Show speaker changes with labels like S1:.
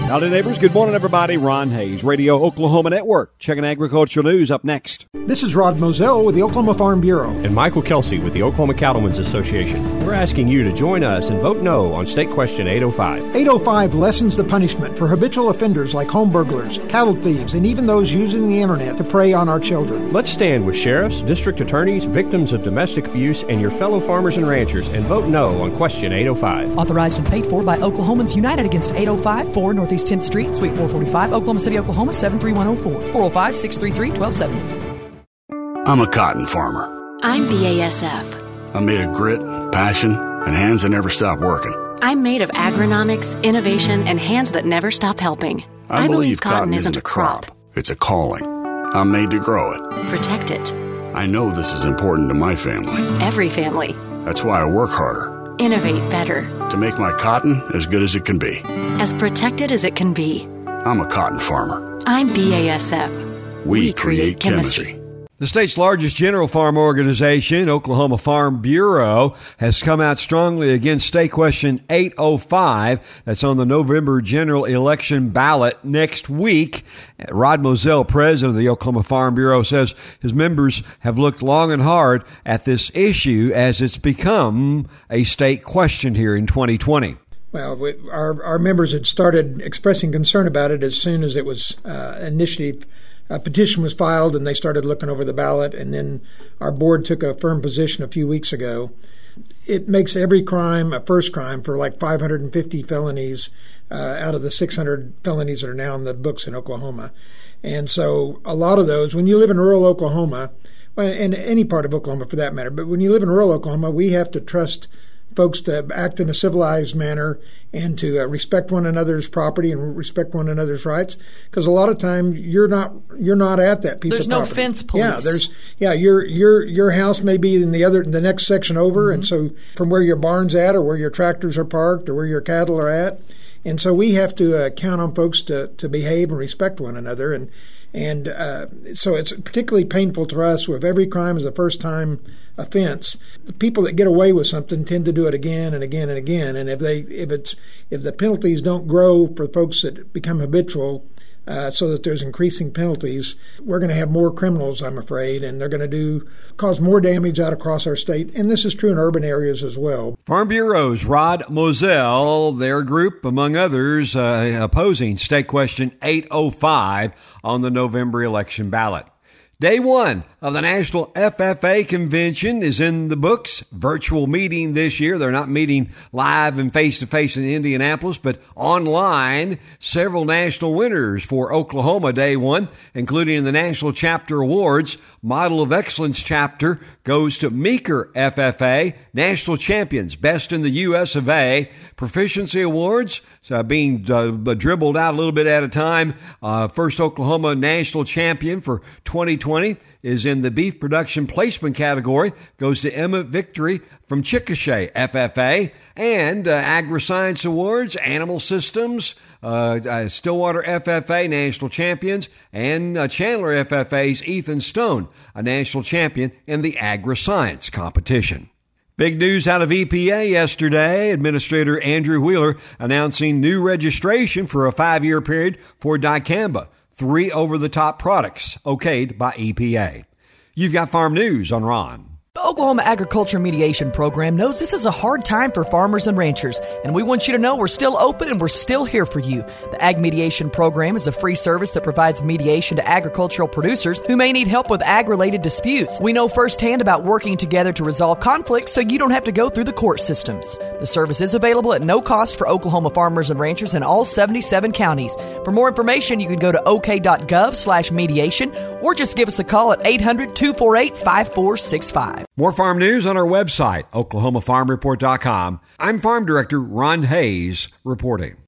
S1: Howdy, neighbors. Good morning, everybody. Ron Hayes, Radio Oklahoma Network. Checking agricultural news up next.
S2: This is Rod Moselle with the Oklahoma Farm Bureau.
S3: And Michael Kelsey with the Oklahoma Cattlemen's Association. We're asking you to join us and vote no on State Question 805.
S2: 805 lessens the punishment for habitual offenders like home burglars, cattle thieves, and even those using the internet to prey on our children.
S3: Let's stand with sheriffs, district attorneys, victims of domestic abuse, and your fellow farmers and ranchers and vote no on Question 805.
S4: Authorized and paid for by Oklahomans United Against 805, 4 Northeast 10th Street, Suite 445, Oklahoma City, Oklahoma 73104, 405-633-1270.
S5: I'm a cotton farmer.
S6: I'm BASF.
S5: I'm made of grit, passion, and hands that never stop working.
S6: I'm made of agronomics, innovation, and hands that never stop helping.
S5: I believe cotton isn't a crop. It's a calling. I'm made to grow it.
S6: Protect it.
S5: I know this is important to my family.
S6: Every family.
S5: That's why I work harder.
S6: Innovate better.
S5: To make my cotton as good as it can be.
S6: As protected as it can be.
S5: I'm a cotton farmer.
S6: I'm BASF.
S5: We create chemistry.
S1: The state's largest general farm organization, Oklahoma Farm Bureau, has come out strongly against State Question 805. That's on the November general election ballot next week. Rod Moselle, president of the Oklahoma Farm Bureau, says his members have looked long and hard at this issue as it's become a state question here in 2020.
S2: Well, our members had started expressing concern about it as soon as it was initiative. A petition was filed, and they started looking over the ballot, and then our board took a firm position a few weeks ago. It makes every crime a first crime for like 550 felonies out of the 600 felonies that are now in the books in Oklahoma. And so a lot of those, when you live in rural Oklahoma, and any part of Oklahoma for that matter, but when you live in rural Oklahoma, we have to trust folks to act in a civilized manner and to respect one another's property and respect one another's rights, because a lot of time you're not at that piece of property.
S4: There's no fence police.
S2: Your house may be in the next section over, and so from where your barn's at or where your tractors are parked or where your cattle are at, and so we have to count on folks to behave and respect one another, and so it's particularly painful to us with every crime is a first-time offense. The people that get away with something tend to do it again and again and again. And if the penalties don't grow for folks that become habitual, so that there's increasing penalties, we're going to have more criminals, I'm afraid, and they're going to cause more damage out across our state. And this is true in urban areas as well.
S1: Farm Bureau's Rod Moselle, their group, among others, opposing State Question 805 on the November election ballot. Day one of the National FFA Convention is in the books. Virtual meeting this year. They're not meeting live and face-to-face in Indianapolis, but online. Several national winners for Oklahoma Day one, including the National Chapter Awards. Model of Excellence Chapter goes to Meeker FFA. National Champions, Best in the U.S. of A. Proficiency Awards, being dribbled out a little bit at a time. First Oklahoma National Champion for 2020 is in the beef production placement category, goes to Emma Victory from Chickasha FFA, and Agri-Science Awards, Animal Systems, Stillwater FFA National Champions, and Chandler FFA's Ethan Stone, a national champion in the Agri-Science competition. Big news out of EPA yesterday. Administrator Andrew Wheeler announcing new registration for a 5-year period for dicamba. 3 over-the-top products okayed by EPA. You've got farm news on Ron.
S4: The Oklahoma Agriculture Mediation Program knows this is a hard time for farmers and ranchers, and we want you to know we're still open and we're still here for you. The Ag Mediation Program is a free service that provides mediation to agricultural producers who may need help with ag-related disputes. We know firsthand about working together to resolve conflicts so you don't have to go through the court systems. The service is available at no cost for Oklahoma farmers and ranchers in all 77 counties. For more information, you can go to ok.gov/mediation or just give us a call at 800-248-5465.
S1: More farm news on our website, oklahomafarmreport.com. I'm Farm Director Ron Hayes reporting.